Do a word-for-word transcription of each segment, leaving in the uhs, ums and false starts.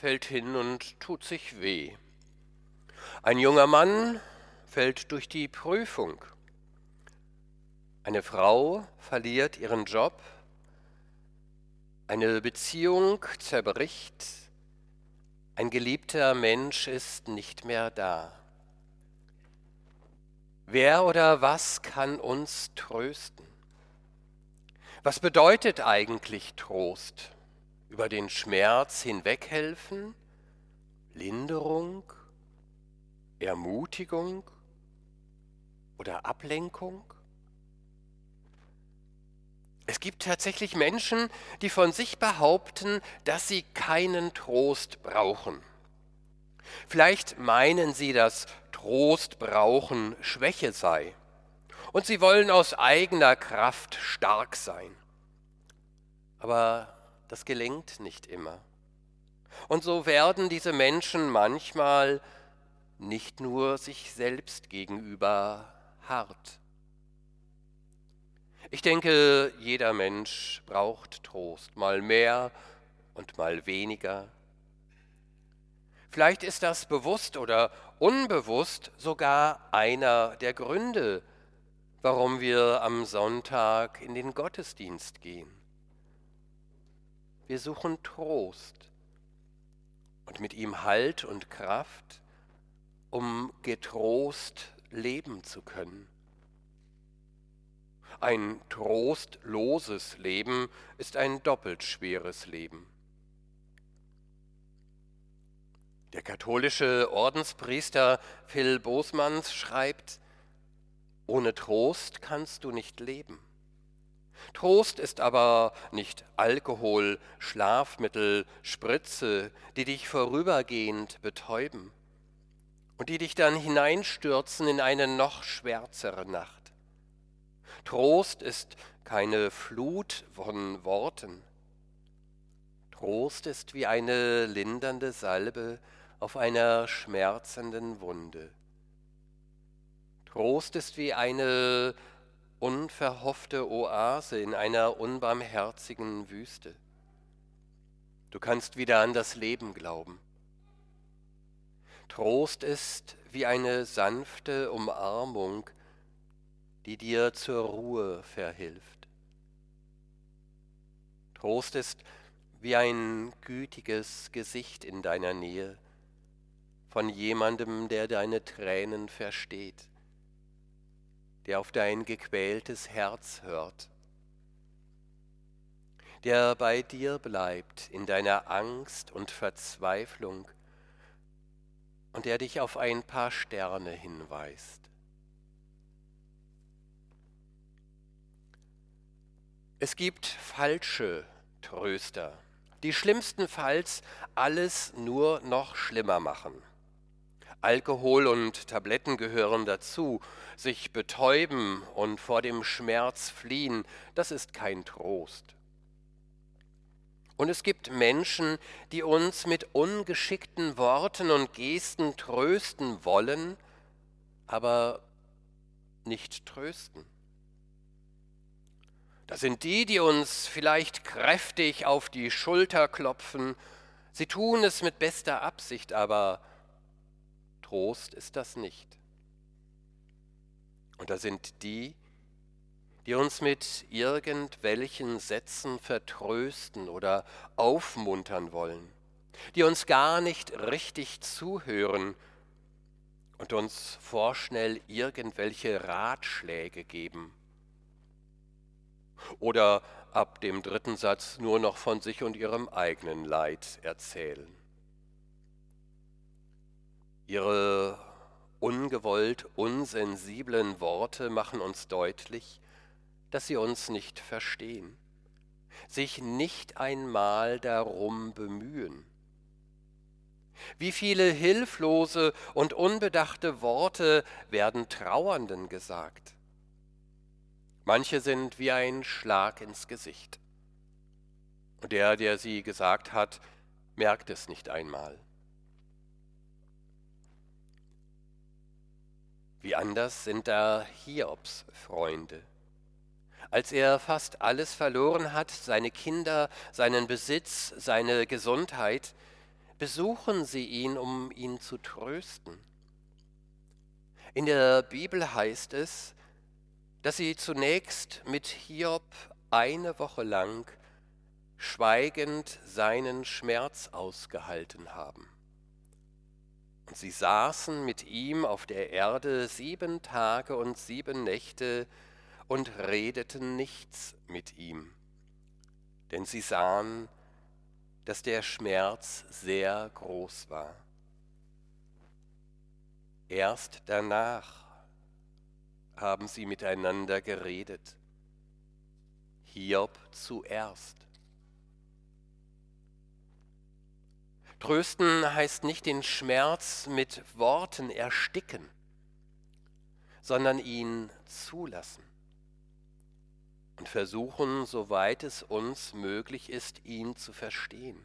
fällt hin und tut sich weh. Ein junger Mann fällt durch die Prüfung. Eine Frau verliert ihren Job. Eine Beziehung zerbricht. Ein geliebter Mensch ist nicht mehr da. Wer oder was kann uns trösten? Was bedeutet eigentlich Trost? Über den Schmerz hinweghelfen? Linderung? Ermutigung oder Ablenkung? Es gibt tatsächlich Menschen, die von sich behaupten, dass sie keinen Trost brauchen. Vielleicht meinen sie, dass Trost brauchen Schwäche sei und sie wollen aus eigener Kraft stark sein. Aber das gelingt nicht immer. Und so werden diese Menschen manchmal nicht nur sich selbst gegenüber hart. Ich denke, jeder Mensch braucht Trost, mal mehr und mal weniger. Vielleicht ist das bewusst oder unbewusst sogar einer der Gründe, warum wir am Sonntag in den Gottesdienst gehen. Wir suchen Trost und mit ihm Halt und Kraft, um getrost leben zu können. Ein trostloses Leben ist ein doppelt schweres Leben. Der katholische Ordenspriester Phil Bosmans schreibt: Ohne Trost kannst du nicht leben. Trost ist aber nicht Alkohol, Schlafmittel, Spritze, die dich vorübergehend betäuben und die dich dann hineinstürzen in eine noch schwärzere Nacht. Trost ist keine Flut von Worten. Trost ist wie eine lindernde Salbe auf einer schmerzenden Wunde. Trost ist wie eine unverhoffte Oase in einer unbarmherzigen Wüste. Du kannst wieder an das Leben glauben. Trost ist wie eine sanfte Umarmung, die dir zur Ruhe verhilft. Trost ist wie ein gütiges Gesicht in deiner Nähe von jemandem, der deine Tränen versteht, der auf dein gequältes Herz hört, der bei dir bleibt in deiner Angst und Verzweiflung und der dich auf ein paar Sterne hinweist. Es gibt falsche Tröster, die schlimmstenfalls alles nur noch schlimmer machen. Alkohol und Tabletten gehören dazu. Sich betäuben und vor dem Schmerz fliehen, das ist kein Trost. Und es gibt Menschen, die uns mit ungeschickten Worten und Gesten trösten wollen, aber nicht trösten. Das sind die, die uns vielleicht kräftig auf die Schulter klopfen. Sie tun es mit bester Absicht, aber Trost ist das nicht. Und da sind die, die uns mit irgendwelchen Sätzen vertrösten oder aufmuntern wollen, die uns gar nicht richtig zuhören und uns vorschnell irgendwelche Ratschläge geben. Oder ab dem dritten Satz nur noch von sich und ihrem eigenen Leid erzählen. Ihre ungewollt unsensiblen Worte machen uns deutlich, dass sie uns nicht verstehen, sich nicht einmal darum bemühen. Wie viele hilflose und unbedachte Worte werden Trauernden gesagt? Manche sind wie ein Schlag ins Gesicht. Und der, der sie gesagt hat, merkt es nicht einmal. Wie anders sind da Hiobs Freunde. Als er fast alles verloren hat, seine Kinder, seinen Besitz, seine Gesundheit, Besuchen Sie ihn, um ihn zu trösten. In der Bibel heißt es, dass sie zunächst mit Hiob eine Woche lang schweigend seinen Schmerz ausgehalten haben. Und sie saßen mit ihm auf der Erde sieben Tage und sieben Nächte und redeten nichts mit ihm, denn sie sahen, dass der Schmerz sehr groß war. Erst danach haben sie miteinander geredet. Hiob zuerst. Trösten heißt nicht den Schmerz mit Worten ersticken, sondern ihn zulassen und versuchen, soweit es uns möglich ist, ihn zu verstehen.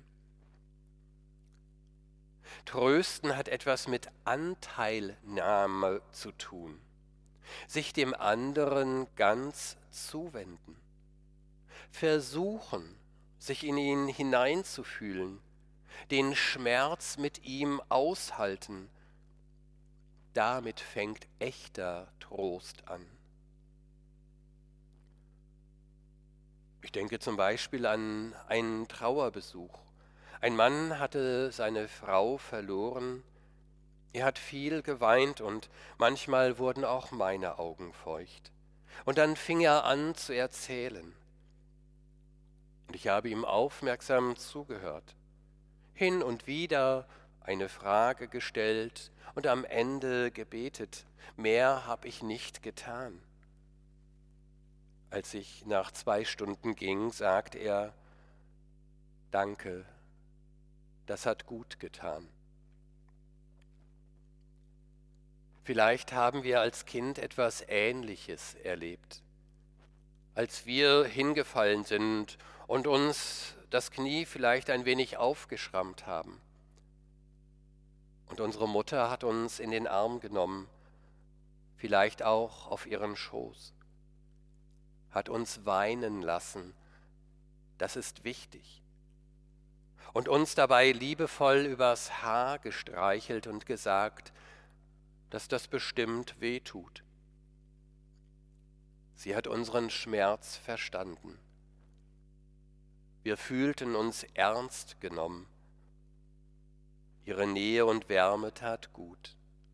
Trösten hat etwas mit Anteilnahme zu tun, sich dem anderen ganz zuwenden, versuchen, sich in ihn hineinzufühlen, den Schmerz mit ihm aushalten. Damit fängt echter Trost an. Ich denke zum Beispiel an einen Trauerbesuch. Ein Mann hatte seine Frau verloren. Er hat viel geweint und manchmal wurden auch meine Augen feucht. Und dann fing er an zu erzählen. Und ich habe ihm aufmerksam zugehört, hin und wieder eine Frage gestellt und am Ende gebetet. Mehr habe ich nicht getan. Als ich nach zwei Stunden ging, sagt er, danke, das hat gut getan. Vielleicht haben wir als Kind etwas Ähnliches erlebt, als wir hingefallen sind und uns das Knie vielleicht ein wenig aufgeschrammt haben. Und unsere Mutter hat uns in den Arm genommen, vielleicht auch auf ihren Schoß, hat uns weinen lassen, das ist wichtig, und uns dabei liebevoll übers Haar gestreichelt und gesagt, dass das bestimmt weh tut. Sie hat unseren Schmerz verstanden. Wir fühlten uns ernst genommen. Ihre Nähe und Wärme tat gut.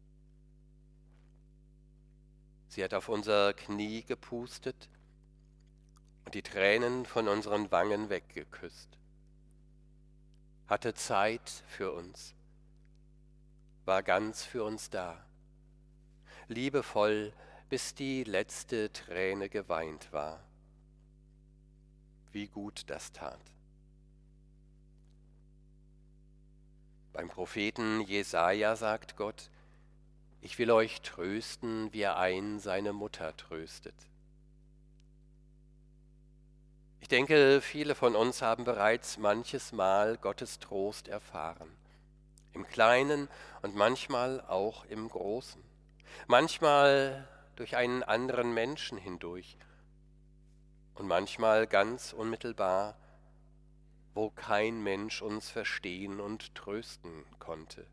Sie hat auf unser Knie gepustet und die Tränen von unseren Wangen weggeküsst. Hatte Zeit für uns, war ganz für uns da, liebevoll, bis die letzte Träne geweint war. Wie gut das tat. Beim Propheten Jesaja sagt Gott, ich will euch trösten, wie er ein seine Mutter tröstet. Ich denke, viele von uns haben bereits manches Mal Gottes Trost erfahren, im Kleinen und manchmal auch im Großen, manchmal durch einen anderen Menschen hindurch und manchmal ganz unmittelbar, wo kein Mensch uns verstehen und trösten konnte.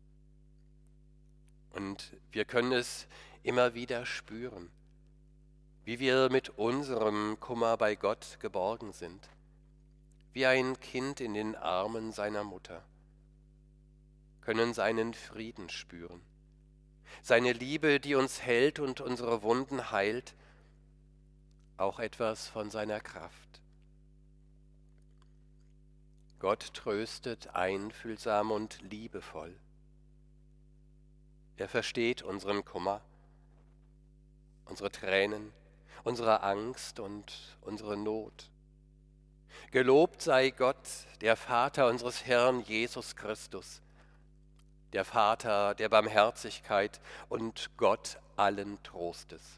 Und wir können es immer wieder spüren, wie wir mit unserem Kummer bei Gott geborgen sind, wie ein Kind in den Armen seiner Mutter, können seinen Frieden spüren, seine Liebe, die uns hält und unsere Wunden heilt, auch etwas von seiner Kraft. Gott tröstet einfühlsam und liebevoll. Er versteht unseren Kummer, unsere Tränen, unsere Angst und unsere Not. Gelobt sei Gott, der Vater unseres Herrn Jesus Christus, der Vater der Barmherzigkeit und Gott allen Trostes.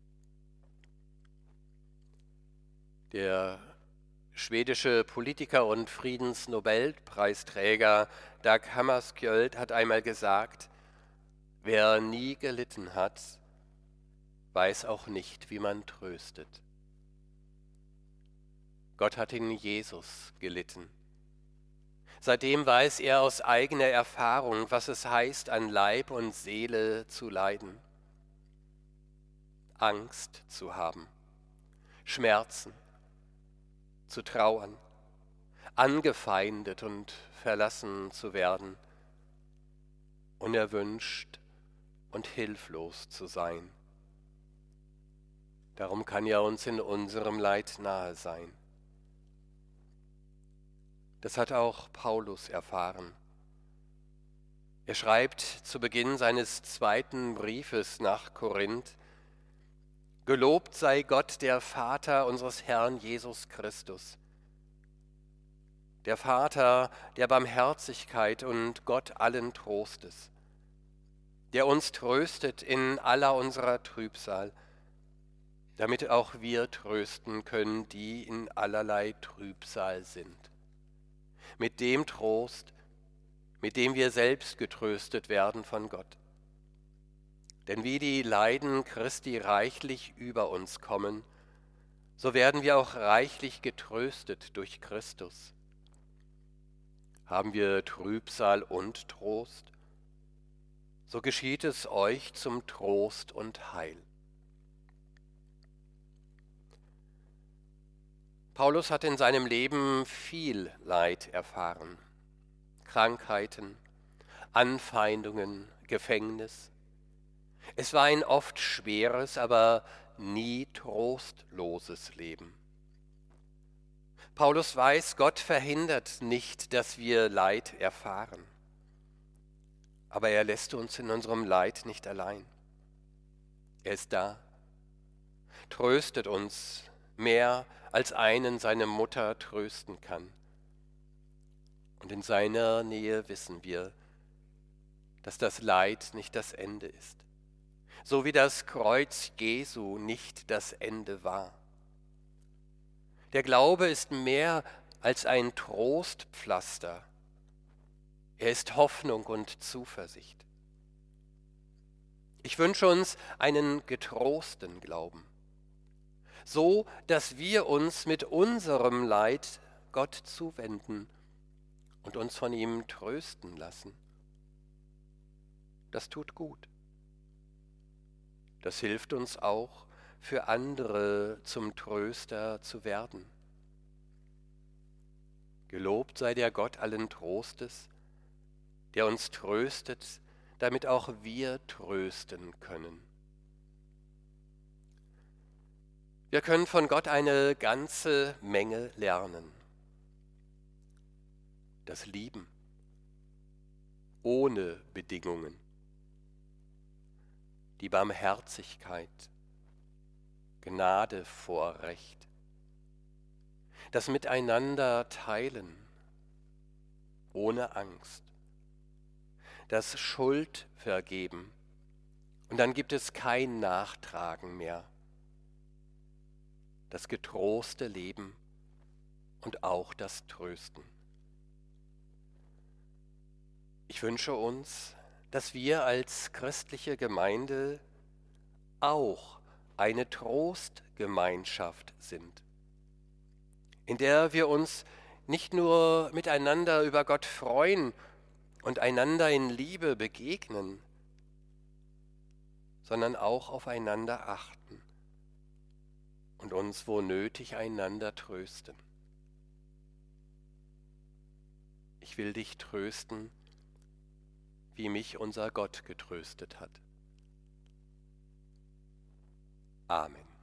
Der schwedische Politiker und Friedensnobelpreisträger Dag Hammarskjöld hat einmal gesagt, wer nie gelitten hat, weiß auch nicht, wie man tröstet. Gott hat in Jesus gelitten. Seitdem weiß er aus eigener Erfahrung, was es heißt, an Leib und Seele zu leiden, Angst zu haben, Schmerzen, zu trauern, angefeindet und verlassen zu werden, unerwünscht und hilflos zu sein. Darum kann er uns in unserem Leid nahe sein. Das hat auch Paulus erfahren. Er schreibt zu Beginn seines zweiten Briefes nach Korinth: Gelobt sei Gott, der Vater unseres Herrn Jesus Christus, der Vater der Barmherzigkeit und Gott allen Trostes, der uns tröstet in aller unserer Trübsal, damit auch wir trösten können, die in allerlei Trübsal sind. Mit dem Trost, mit dem wir selbst getröstet werden von Gott. Denn wie die Leiden Christi reichlich über uns kommen, so werden wir auch reichlich getröstet durch Christus. Haben wir Trübsal und Trost, so geschieht es euch zum Trost und Heil. Paulus hat in seinem Leben viel Leid erfahren. Krankheiten, Anfeindungen, Gefängnis. Es war ein oft schweres, aber nie trostloses Leben. Paulus weiß, Gott verhindert nicht, dass wir Leid erfahren. Aber er lässt uns in unserem Leid nicht allein. Er ist da, tröstet uns mehr, als einen seine Mutter trösten kann. Und in seiner Nähe wissen wir, dass das Leid nicht das Ende ist, so wie das Kreuz Jesu nicht das Ende war. Der Glaube ist mehr als ein Trostpflaster. Er ist Hoffnung und Zuversicht. Ich wünsche uns einen getrosten Glauben, so dass wir uns mit unserem Leid Gott zuwenden und uns von ihm trösten lassen. Das tut gut. Das hilft uns auch, für andere zum Tröster zu werden. Gelobt sei der Gott allen Trostes, der uns tröstet, damit auch wir trösten können. Wir können von Gott eine ganze Menge lernen. Das Lieben ohne Bedingungen, die Barmherzigkeit, Gnade vor Recht, das Miteinander teilen ohne Angst, das Schuld vergeben und dann gibt es kein Nachtragen mehr, das getroste Leben und auch das Trösten. Ich wünsche uns, dass wir als christliche Gemeinde auch eine Trostgemeinschaft sind, in der wir uns nicht nur miteinander über Gott freuen und einander in Liebe begegnen, sondern auch aufeinander achten und uns wo nötig einander trösten. Ich will dich trösten, wie mich unser Gott getröstet hat. Amen.